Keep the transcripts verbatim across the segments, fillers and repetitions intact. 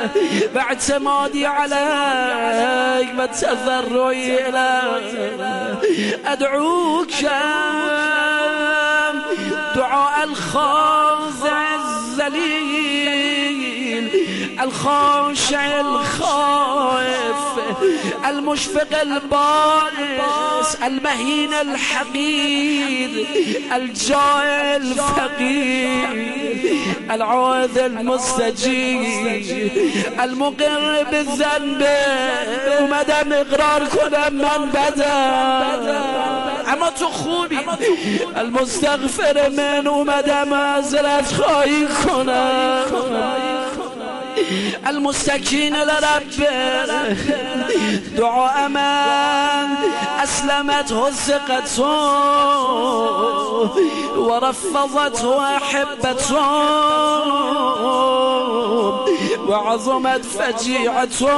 واعتمادي عليك وتضرعي إليك أدعوك دعاء الخاضع الذليل الخاشع الخائف المشفق البائس المهين الحقير الجائع الفقير العاذ المستجيب المقر بالذنب اومدم اقرار کنم من بدم اما تو خوبی المستغفر من اومدم معذرت خواهی کنم المستكين لرب دعاء من أسلمته ثقته ورفضته أحبته وعظمت فجيعته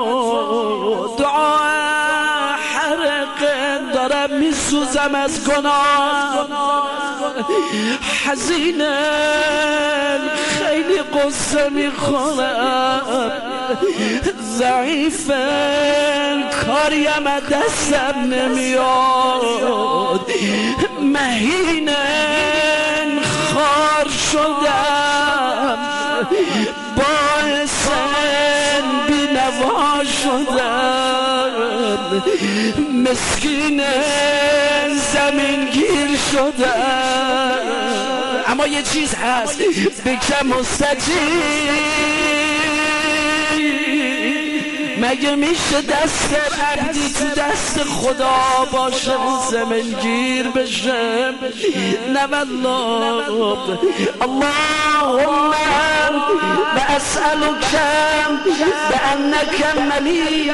دعاء حرق دارم میسوزم از گناه حزینه خیلی قصه میخورم ضعیفه کاریم دستم نمیاد مهینه خار شدم باعث بینوا شدم مسکین زمین گیر شدم اما یه چیز هست بکم مستجیب مگه میشه دست عبدی تو دست خدا باشه زمین گیر بشه نه والله اللهم بأسألك بأنك مليك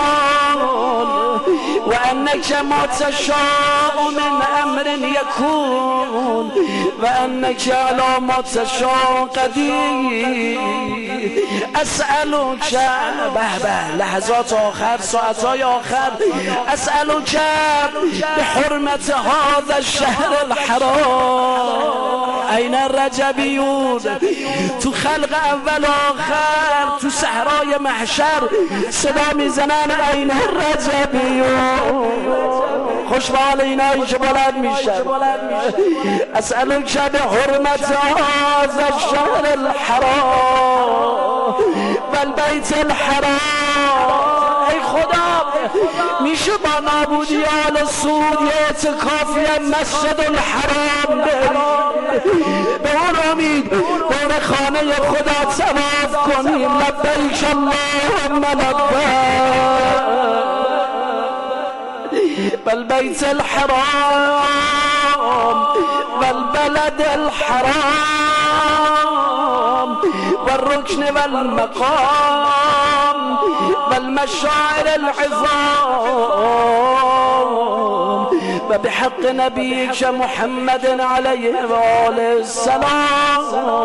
وأنك ما تشاء من أمر يكون وأنك على ما تشاء قدير أسألك به به لحظات آخر ساعتهای آخر أسألك بحرمة هذا الشهر الحرام أين الرجبيون تو خلق اول آخر تو صحرای محشر صدا میزنن أين الرجبيون خوشبال اینایی که بلند میشن اسألوک بحرمت هذا الشهر الحرام والبیت الحرام ای خدا میشه با نابودی آل سود یه اعتکافی مسجد الحرام به اون امید دور خانه خدا طواف کنیم لبیک اللهم لبیک والبيت الحرام والبلد الحرام والركن والمقام والمشاعر العظام وبحق نبيك محمد عليه وآله السلام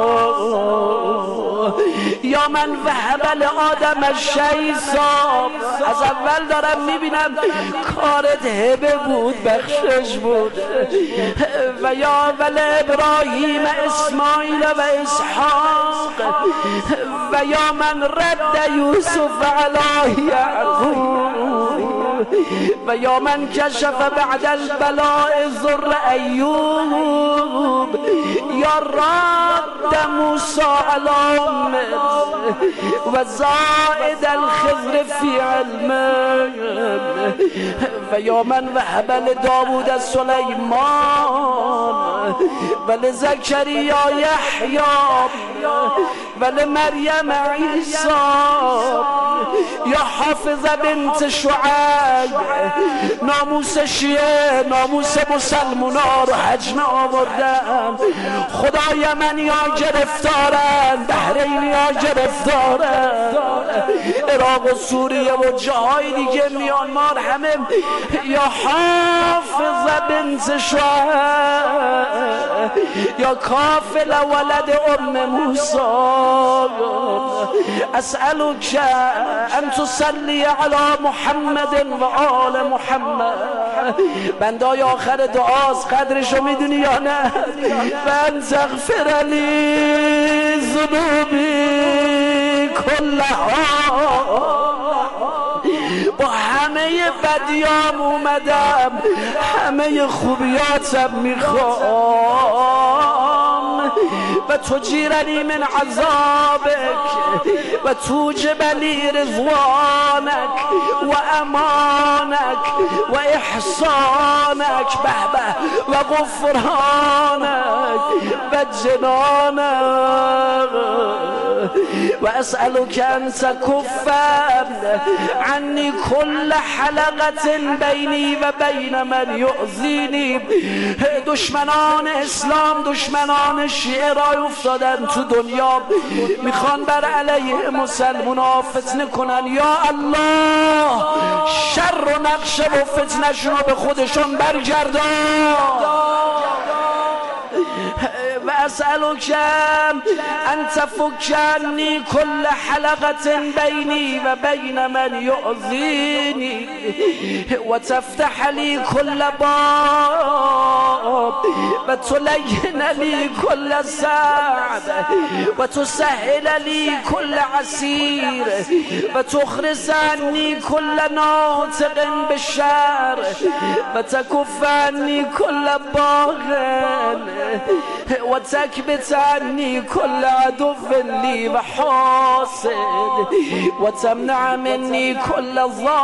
یا من وهب لآدم الشیطان از اول دارم میبینم کارت هبه بود بخشش بود و یا ول ابراهیم اسماعیل و اسحاق و یا من رد یوسف علی یعقوب و یا من کشف بعد البلاء ذر ایوب یا رد موسی علی و زائد الخضر فی علمه و یا من وهب لداود سلیمان و لزکریا یحیی و لمریم عیسی یا حافظ بنت شعیب ناموس شیعه ناموس مسلمونا رو حجمه آوردن خدا یمنی ها گرفتارن بحرینی ها گرفتارن عراق و سوریه و جاهای دیگه میانمار همه یا حافظ بنت شعیب یا کافل ولد ام موسی اسألك ان تصلی علی محمد و آل محمد بندای آخر دعاست قدرشو میدونی یا نه و ان تغفر لی ذنوبی کلها با همه بدیام اومدم، همه خوبیاتم میخوام و تجیرنی من عذابک و توجب لی رضوانک و امانک و احسانک به به و غفرانک و جنانک و اسألك ان تكف عنی کل حلقة بینی و بین من یؤذینی. دشمنان اسلام، دشمنان شیعه رای افتادن تو دنیا، میخوان بر علیه مسلمونا فتنه کنن. یا الله شر و نقشه و فتنهشون رو به خودشون برگردان. و اسألك ان تفك عنی کل حلقة بینی و بین من یؤذینی و تفتح لی کل باب و تلین لی کل صعب و تسهل لی کل عسیر و تخرس عنی کل ناطق بالشر و تکف عنی کل باغن و تکبت عنی کل عدو لی و حاسد و تمنع منی کل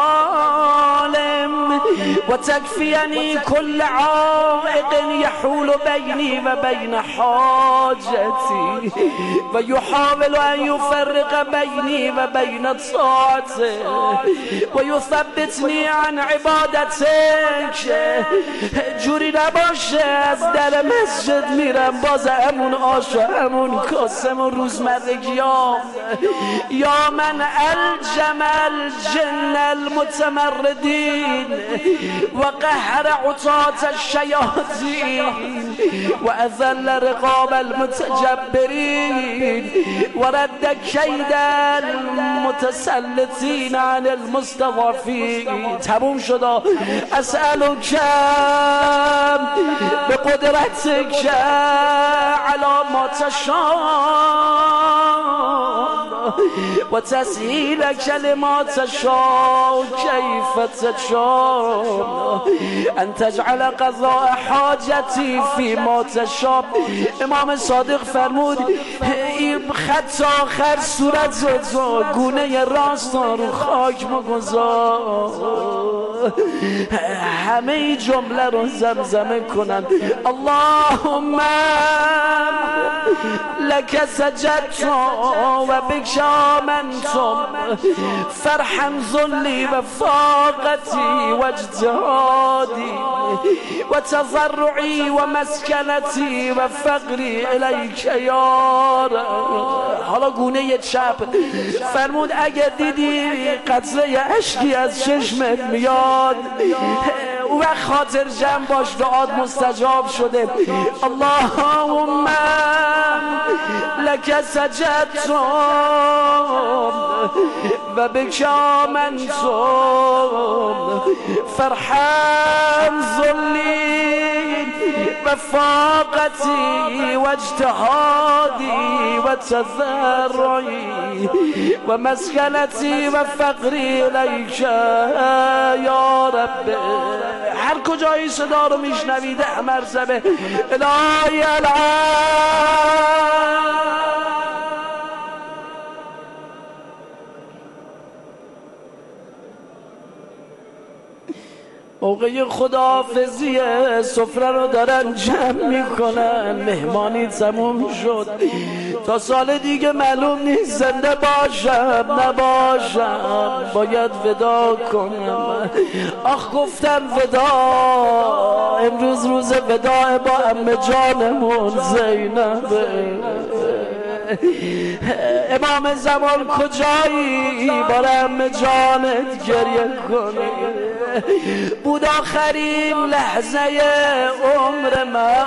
ظالم و تکفینی کل عائق یحول بینی و بین حاجتی و یحاول ان یفرق بینی و بین طاعته و یثبتنی عن عبادتک. جوری نباشه از در مسجد میرم باز همون آشا همون کاسم و روزمرگیام. یا من الجم الجن المتمردین و قهر عطات الشیاطین و اذل رقاب المتجبرین و رد کید المتسلطین عن المستضعفین. تموم شد. اسألک به قدرتک علی ما تشاء و تسهیل کلمات تشاء کیف تشاء ان تجعل قضاء حاجتی فی ما تشاء. امام صادق فرمود این خط آخر صورت رو گونه راست رو خاک مگذار، همه جمله رو زمزمه کنن. اللهم لك سجدت و بك آمنتم فرحم ذلی و فاقتی و اجتهادی و تضرعی و مسکنتی و فقری الیک یا رب. حالا گونه چپ فرمود اگه دیدی قطره اشکی از چشمت میاد او وقت خاطر جمع باش، دعات مستجاب شده. اللهم لك سجدت و بك آمنتم فرحم ذلی و فاقتی و اجتهادی و تضرعی و مسکنتی و فقری الیک یا رب. هر کجایی صدا رو میشنوید مرتبه الهی العالم. موقع خداحافظی سفره رو دارن جمع میکنن، مهمانی تموم شد، تا سال دیگه معلوم نیست زنده باشم نباشم، باید ودا کنم. آخ گفتم ودا، امروز روز ودا با عمه جانمون زینب. امام زمان کجایی باره عمه جانت گریه کنی؟ بود آخرین لحظه عمر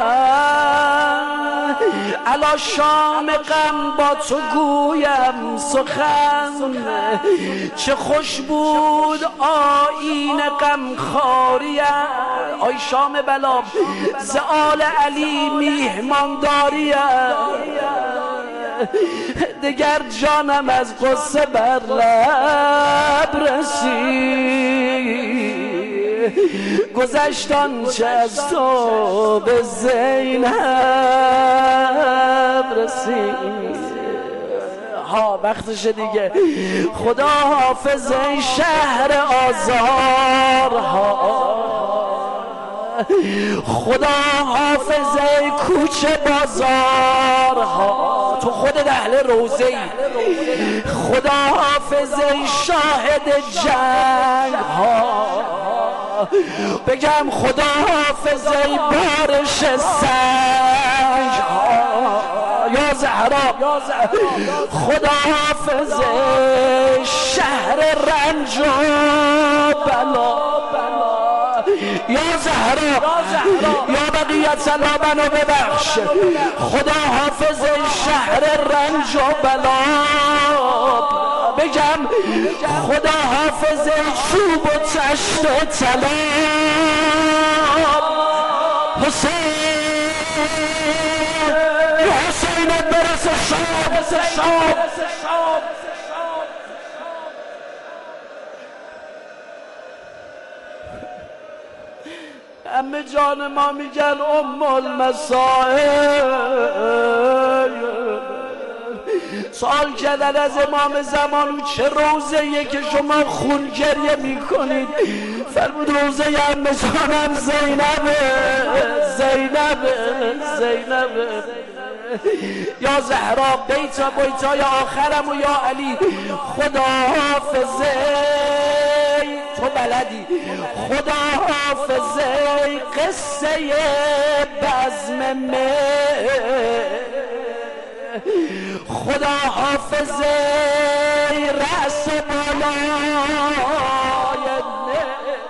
من، علا شام غم با تو گویم سخن، چه خوش بود آیین غم خاریم. آی شام بلا ز آل علی میهمان داریم، دگر جانم از قصه بر لب رسید، گذشتان چه از تو به زینب رسید. ها وقتش دیگه. خدا حافظ ای شهر آزارها، خدا حافظ ای کوچه بازارها، تو خود اهل روزه ای. خدا حافظ ای شاهد جنگ ها، بگم خدا حافظ ای بارش سنگ ها. یا زهرا خدا حافظ ای شهر رنج و بلا. یا زهرا یا بقیت الله منو ببخش. خدا حافظ شهر رنج و بلا. بگم خدا حافظ چوب و تشت طلا. حسین یا حسینت برس شام شام. همه جان ما میگن ام المسائل. سوال کردن از امام زمان چه روزه‌ایه که شما خون گریه میکنید؟ فرمود روزه همه جانم زینبه زینبه زینبه. یا زهرا بیتا بیتا یا آخرم و یا علی. خدا حافظه تو بلدی. خدا حافظه قصه بزم مه. خدا حافظه رأس بالای نه.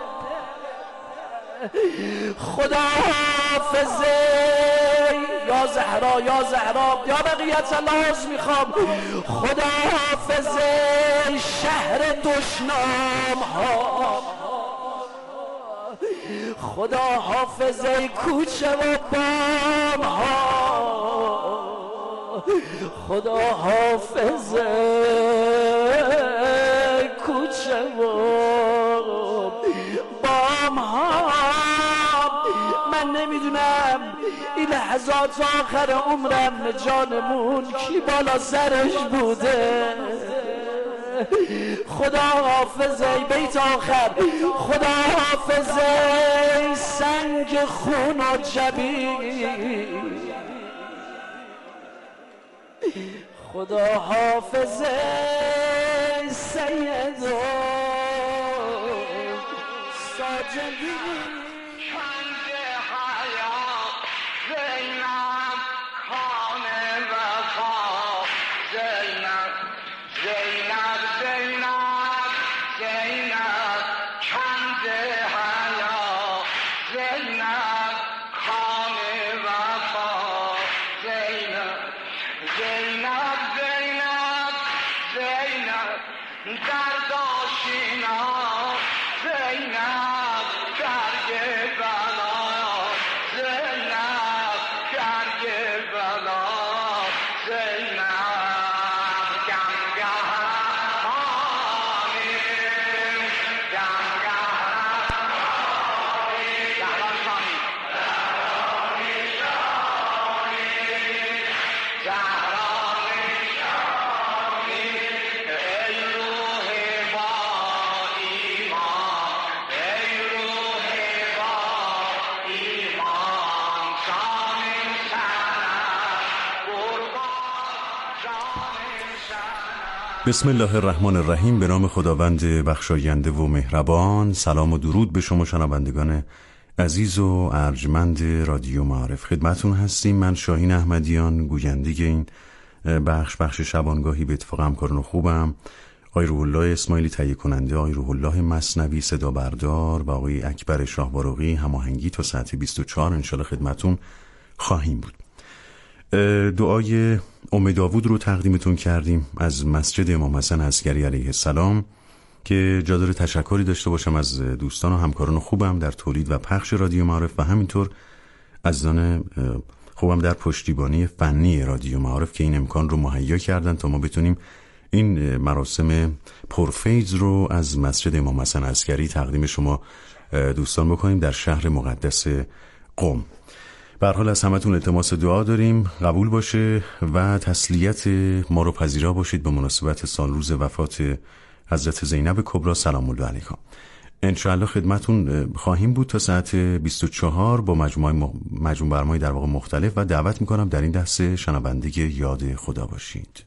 خدا حافظه یا زهرا یا زهرا یا بقیت الله عز میخوام. خدا حافظه شهر دشنام ها. خدا حافظه کوچه و بام ها. خدا حافظه کوچه و بام ها. من نمیدونم این لحظات آخر عمرم جانمون کی بالا سرش بوده. خدا حافظه بیت آخر. خدا حافظه سنگ خون و جبین. خدا حافظه سید و ساجدین. بسم الله الرحمن الرحیم. به نام خداوند بخشاینده و مهربان. سلام و درود به شما شنوندگان عزیز و ارجمند رادیو معارف. خدمتون هستیم. من شاهین احمدیان، گوینده این بخش بخش شبانگاهی به اتفاق همکاران خوبم، آقای روح الله اسماعیلی تهیه کننده، آقای روح الله مثنوی صدا بردار و آقای اکبر شاهباروقی هماهنگی تا ساعت بیست و چهار انشالله خدمتون خواهیم بود. دعای ام داوود رو تقدیمتون کردیم از مسجد امام حسن عسکری علیه السلام که جا داره تشکری داشته باشم از دوستان و همکاران خوبم در تولید و پخش رادیو معارف و همینطور عزیزان خوبم در پشتیبانی فنی رادیو معارف که این امکان رو مهیا کردن تا ما بتونیم این مراسم پرفیض رو از مسجد امام حسن عسکری تقدیم شما دوستان بکنیم در شهر مقدس قم. به هر حال از همتون التماس دعا داریم قبول باشه و تسلیت ما رو پذیرا باشید به مناسبت سال روز وفات حضرت زینب کبری سلام الله علیها. انشاءالله خدمتون خواهیم بود تا ساعت بیست و چهار با مجموعه مجموعه برنامه‌های در واقع مختلف و دعوت میکنم در این دسته شنونده یاد خدا باشید.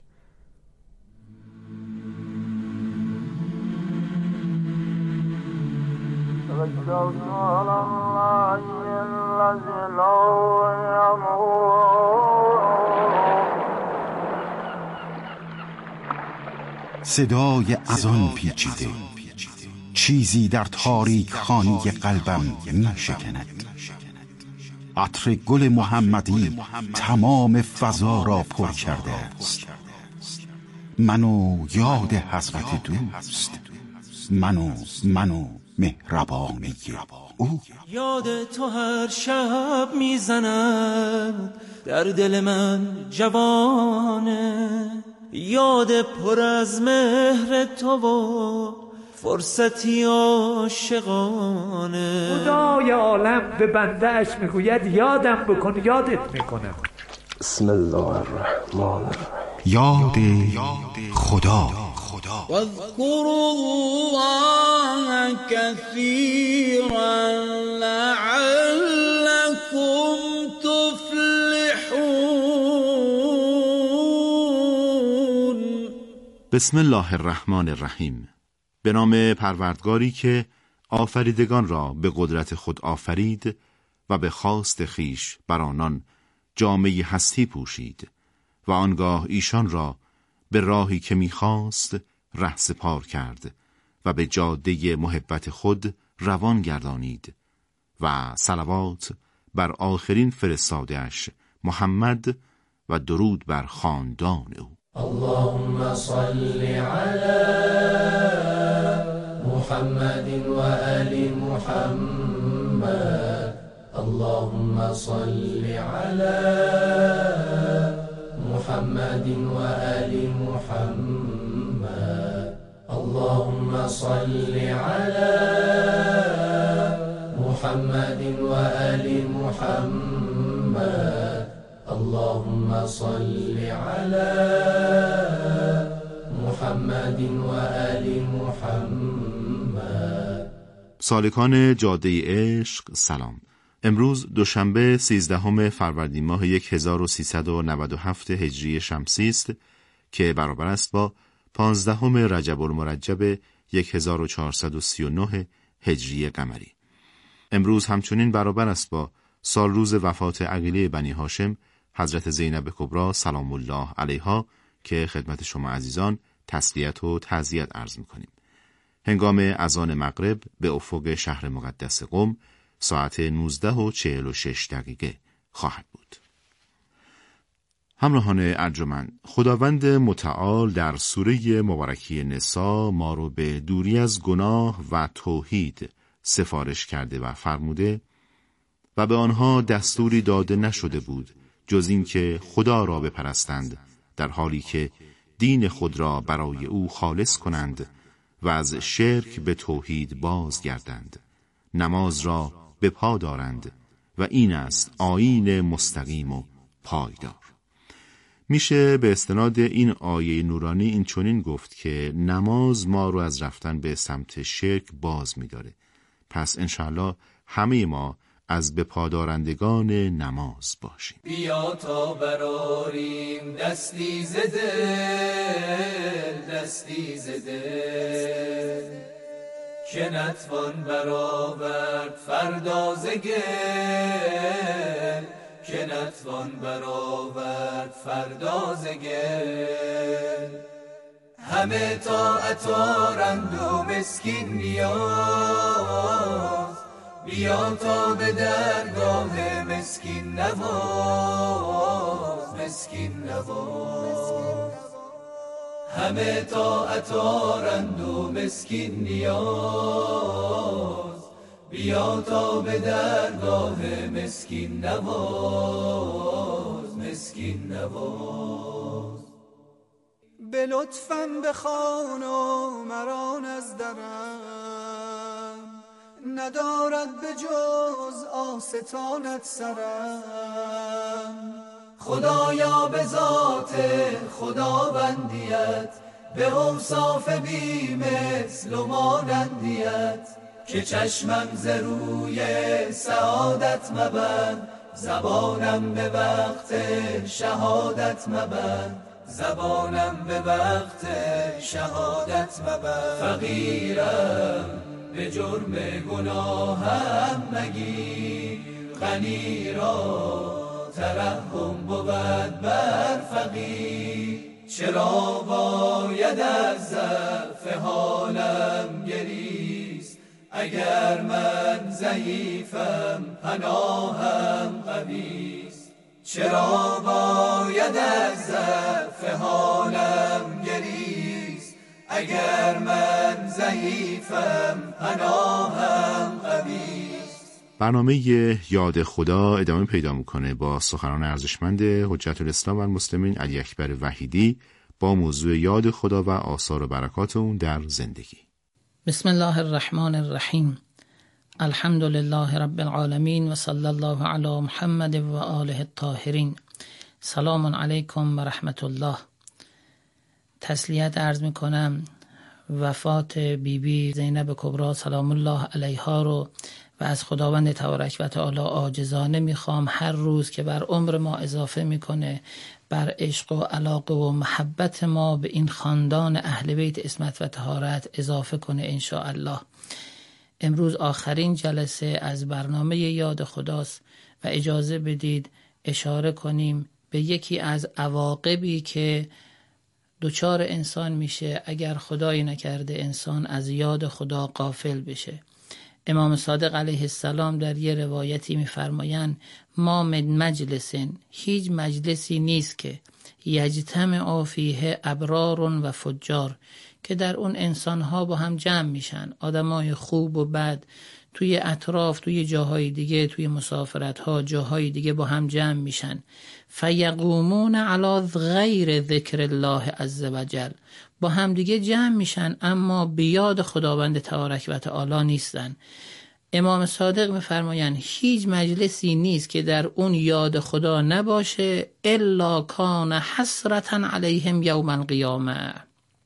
صدای اذان پیچیده، چیزی در تاریک خانه قلبم می شکند. عطر گل محمدی تمام فضا را پر کرده است. منو یاد حضرت دوست، منو منو مهربانی او. یاد تو هر شب میزند در دل من جوانه، یاد پر از مهر تو و فرصتی عاشقانه. خدای عالم به بنده اش میگوید یادم بکن یادت میکنم. بسم الله الرحمن الرحیم. یاد خدا. واذكروا الله كثيرا لعلكم تفلحون. بسم الله الرحمن الرحیم. به نام پروردگاری که آفریدگان را به قدرت خود آفرید و به خواست خیش بر آنان جامه هستی پوشید و آنگاه ایشان را به راهی که می‌خواست رهسپار کرد و به جاده محبت خود روان گردانید و صلوات بر آخرین فرستاده‌اش محمد و درود بر خاندان او. اللهم صل على محمد و آل محمد. اللهم صل على محمد و آل محمد. اللهم صل على محمد و آل محمد. اللهم صل على محمد و آل محمد. سالکان جاده عشق سلام. امروز دوشنبه سیزدهم فروردین ماه هزار و سیصد و نود و هفت هجری شمسی است که برابر است با پانزدهم رجب المرجب هزار و چهارصد و سی و نه هجری قمری. امروز همچنین برابر است با سال روز وفات عقیله بنی هاشم حضرت زینب کبری سلام الله علیها که خدمت شما عزیزان تسلیت و تعزیت عرض می‌کنیم. هنگام اذان مغرب به افق شهر مقدس قم ساعت نوزده و چهل و شش دقیقه خواهد بود. همراهان ارجمند، خداوند متعال در سوره مبارکی نساء ما رو به دوری از گناه و توحید سفارش کرده و فرموده و به آنها دستوری داده نشده بود جز این که خدا را بپرستند در حالی که دین خود را برای او خالص کنند و از شرک به توحید بازگردند، نماز را به پا دارند و این است آیین مستقیم و پایدار. میشه به استناد این آیه نورانی این چنین گفت که نماز ما رو از رفتن به سمت شرک باز می‌داره. پس انشاءالله همه ما از به پادارندگان نماز باشیم. بیا تا براریم دستی زده دستی زده که نتوان برآورد فردا ز گل که نتوان برآورد فردا ز گل. همه طاعت آرند و مسکین نیاز، بیا تا به درگاه مسکین نواز مسکین نواز. همه طاعت آرند و مسکین نیاز، بیا تا به درگاه مسکین نواز، مسکین نواز. به لطفم بخوان و مران از درم، ندارد به جز آستانت سرم. خدایا به ذات خداوندیت، به اوصاف بی مثل و مانندیت، که چشمم ز روی سعادت مبند، زبانم به وقت شهادت مبند، زبانم به وقت شهادت مبند. فقیرم به جرم گناهم مگیر، غنی را ترحم بود بر فقیر. چرا باید از ضعف حالم گریست، اگر من ضعیفم پناهم قویست. چرا باید از ضعف حالم گریست، اگر من ضعیفم پناهم قویست. برنامه یاد خدا ادامه پیدا میکنه با سخنان ارزشمند حجت الاسلام و المسلمین علی اکبر وحیدی با موضوع یاد خدا و آثار و برکات اون در زندگی. بسم الله الرحمن الرحیم. الحمد لله رب العالمین و صلی الله علی محمد و آله الطاهرین. سلام علیکم و رحمت الله. تسلیت عرض میکنم وفات بیبی بی زینب کبری سلام الله علیها رو و از خداوند تبارک و تعالی عاجزانه میخوام هر روز که بر عمر ما اضافه میکنه، بر عشق و علاقه و محبت ما به این خاندان اهل بیت عصمت و طهارت اضافه کنه ان شاء الله. امروز آخرین جلسه از برنامه یاد خداست و اجازه بدید اشاره کنیم به یکی از عواقبی که دوچار انسان میشه اگر خدایی نکرده انسان از یاد خدا غافل بشه. امام صادق علیه السلام در یه روایتی میفرمایند ما من مجلسین، هیچ مجلسی نیست که یجتمع فیه ابرار و فجار، که در اون انسانها با هم جمع میشن، آدمای خوب و بد توی اطراف، توی جاهای دیگه، توی مسافرتها جاهای دیگه با هم جمع میشن. فیقومون علی غیر ذکر الله عز وجل، با هم دیگه جمع میشن اما بیاد خداوند تبارک و تعالی نیستن. امام صادق میفرمایند هیچ مجلسی نیست که در اون یاد خدا نباشه الا کان حسرتا علیهم یوم القیامه،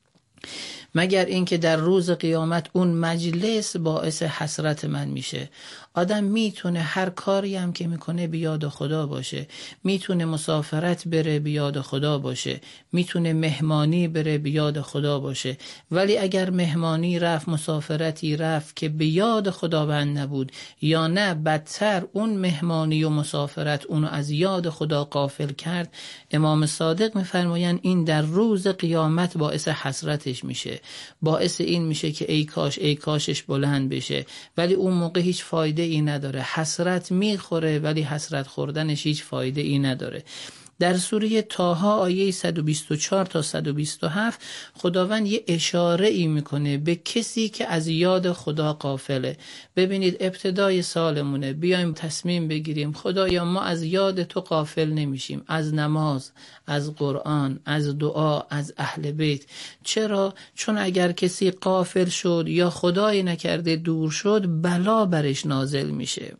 مگر اینکه در روز قیامت اون مجلس باعث حسرت من میشه. آدم میتونه هر کاری هم که میکنه بیاد خدا باشه، میتونه مسافرت بره بیاد خدا باشه، میتونه مهمانی بره بیاد خدا باشه، ولی اگر مهمانی رفت، مسافرتی رفت که بیاد خداوند نبود، یا نه بدتر اون مهمانی و مسافرت اونو از یاد خدا غافل کرد، امام صادق میفرمایند این در روز قیامت باعث حسرتش میشه، باعث این میشه که ای کاش ای کاشش بلند بشه، ولی اون موقع هیچ فایده ای نداره. حسرت میخوره ولی حسرت خوردنش هیچ فایده ای نداره. در سوره طه آیه صد و بیست و چهار تا صد و بیست و هفت خداوند یه اشاره ای میکنه به کسی که از یاد خدا غافله. ببینید ابتدای سالمونه، بیایم تصمیم بگیریم خدایا ما از یاد تو غافل نمیشیم، از نماز، از قرآن، از دعا، از اهل بیت. چرا؟ چون اگر کسی غافل شد یا خدای نکرده دور شد، بلا برش نازل میشه.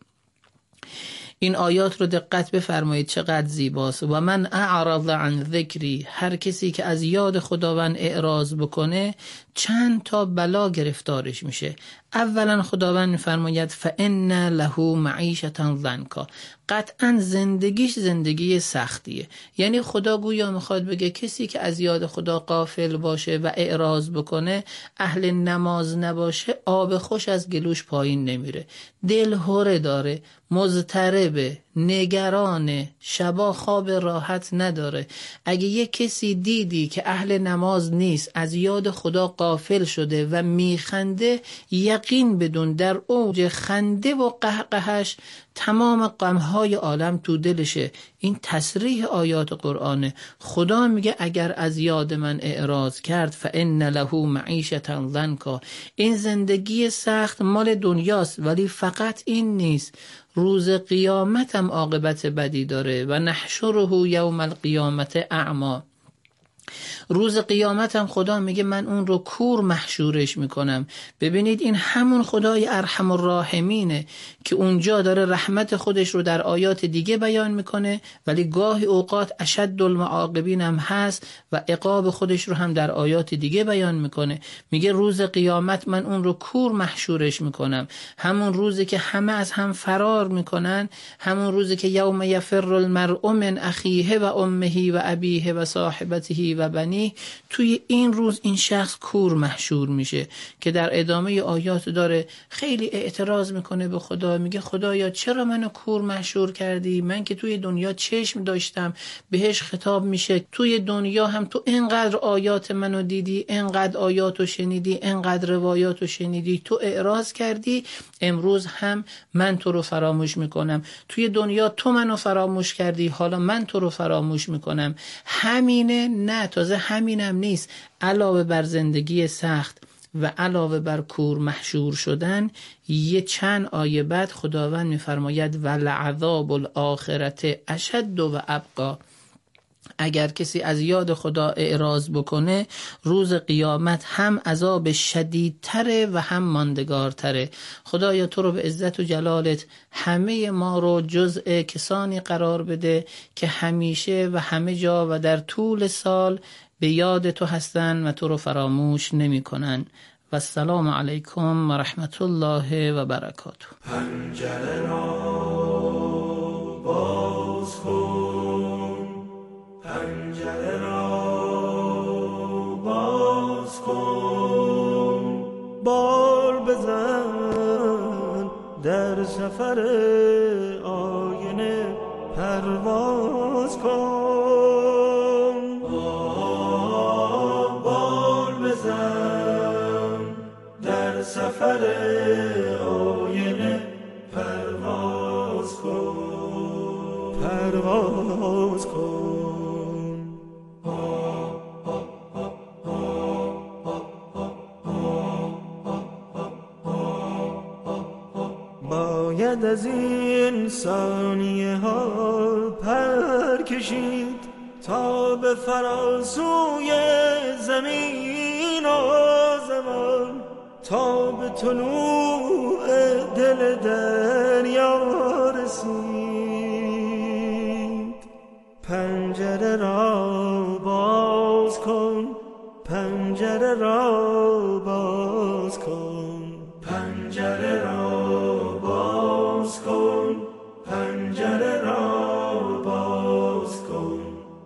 این آیات رو دقت بفرمایید چقدر زیباست. و من اعرض عن ذکری، هر کسی که از یاد خداوند اعراض بکنه چند تا بلا گرفتارش میشه. اولا خداوند میفرماید فان له معیشة ضنکا، قطعا زندگیش زندگی سختیه. یعنی خدا گویا میخواد بگه کسی که از یاد خدا غافل باشه و اعراض بکنه، اهل نماز نباشه، آب خوش از گلوش پایین نمیره، دل هره داره، مضطربه، نگرانه، شبا خواب راحت نداره. اگه یک کسی دیدی که اهل نماز نیست، از یاد خدا غافل شده و میخنده، یقین بدون در اوج خنده و قهقهش تمام غمهای عالم تو دلشه. این تصریح آیات قرآنه. خدا میگه اگر از یاد من اعراض کرد فإن له معیشة ضنکا، این زندگی سخت مال دنیاست، ولی فقط این نیست، روز قیامت هم عاقبت بدی داره. و نحشره یوم القیامت اعما، روز قیامت هم خدا میگه من اون رو کور محشورش میکنم. ببینید این همون خدای ارحم الراحمینه که اونجا داره رحمت خودش رو در آیات دیگه بیان میکنه، ولی گاهی اوقات اشد المعاقبین هم هست و عقاب خودش رو هم در آیات دیگه بیان میکنه. میگه روز قیامت من اون رو کور محشورش میکنم، همون روزی که همه از هم فرار میکنن، همون روزی که یوم یفر المرء من اخیه و امه و ابیه و صاحبته و بنی، توی این روز این شخص کور محشور میشه. که در ادامه آیات داره خیلی اعتراض میکنه به خدا، میگه خدایا چرا منو کور محشور کردی؟ من که توی دنیا چشم داشتم. بهش خطاب میشه توی دنیا هم تو اینقدر آیات منو دیدی، اینقدر آیاتو شنیدی، اینقدر روایاتو شنیدی، تو اعراض کردی، امروز هم من تو رو فراموش میکنم. توی دنیا تو منو فراموش کردی، حالا من تو رو فراموش میکنم. همینه؟ نه، تازه همینم نیست. علاوه بر زندگی سخت و علاوه بر کور محشور شدن، یه چند آیه بعد خداوند میفرماید ولعذاب الاخرة اشد و ابقی، اگر کسی از یاد خدا اعراض بکنه، روز قیامت هم عذاب شدیدتره و هم ماندگارتره. خدایا تو رو به عزت و جلالت همه ما رو جزء کسانی قرار بده که همیشه و همه جا و در طول سال به یاد تو هستن و تو رو فراموش نمی کنن. و السلام علیکم و رحمت الله و برکاته. پنجره را باز کن، پنجره را باز کن، بال بزن در سفر آینه پرواز کن، بال بزن در سفر آینه پرواز کن، پرواز کن. باید از این ثانیه ها پر کشید تا به فراسوی زمین و زمان، تا به طلوع دل دریا رسید. پنجره را باز کن، پنجره را باز کن، پنجره را باز کن، پنجره را باز کن.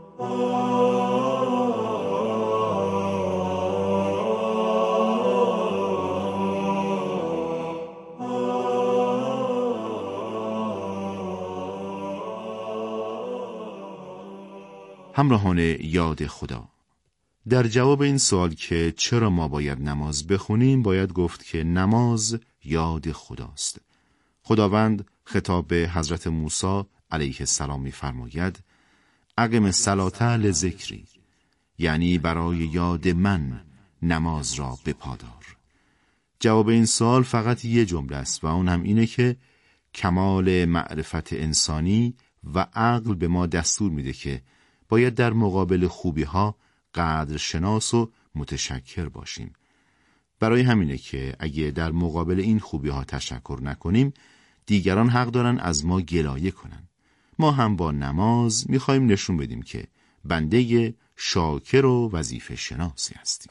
همراهان یاد خدا، در جواب این سوال که چرا ما باید نماز بخونیم، باید گفت که نماز یاد خداست. خداوند خطاب به حضرت موسی علیه السلام می‌فرماید اقم الصلاة لذکری، یعنی برای یاد من نماز را بپادار. جواب این سوال فقط یه جمله است و اون هم اینه که کمال معرفت انسانی و عقل به ما دستور میده که باید در مقابل خوبی ها قدر شناس و متشکر باشیم. برای همینه که اگه در مقابل این خوبی ها تشکر نکنیم، دیگران حق دارن از ما گلایه کنن. ما هم با نماز میخوایم نشون بدیم که بنده شاکر و وظیفه شناسی هستیم.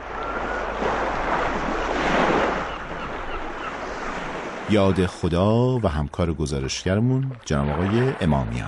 یاد خدا و همکار گزارشگرمون جناب آقای امامیان.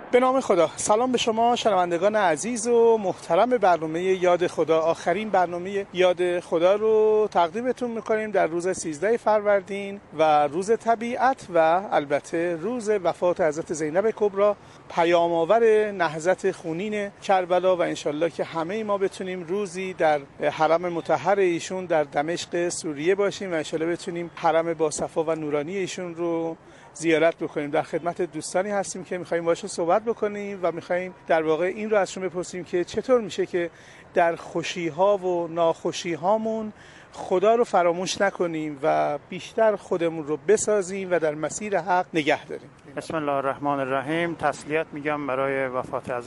به نام خدا. سلام به شما شنوندگان عزیز و محترم برنامه یاد خدا. آخرین برنامه یاد خدا رو تقدیمتون میکنیم در روز سیزده فروردین و روز طبیعت و البته روز وفات حضرت زینب کبری، پیام آور نهضت خونین کربلا، و انشالله که همه ما بتونیم روزی در حرم مطهر ایشون در دمشق سوریه باشیم و انشالله بتونیم حرم با صفا و نورانی ایشون رو زیارت بکنیم. در خدمت دوستانی هستیم که می‌خوایم باهاشون صحبت بکنیم و می‌خوایم در واقع این رو ازشون بپرسیم که چطور میشه که در خوشی‌ها و ناخوشی‌هامون خدا رو فراموش نکنیم و بیشتر خودمون رو بسازیم و در مسیر حق نگه داریم. بسم الله الرحمن الرحیم. تسلیت میگم برای وفات حضرت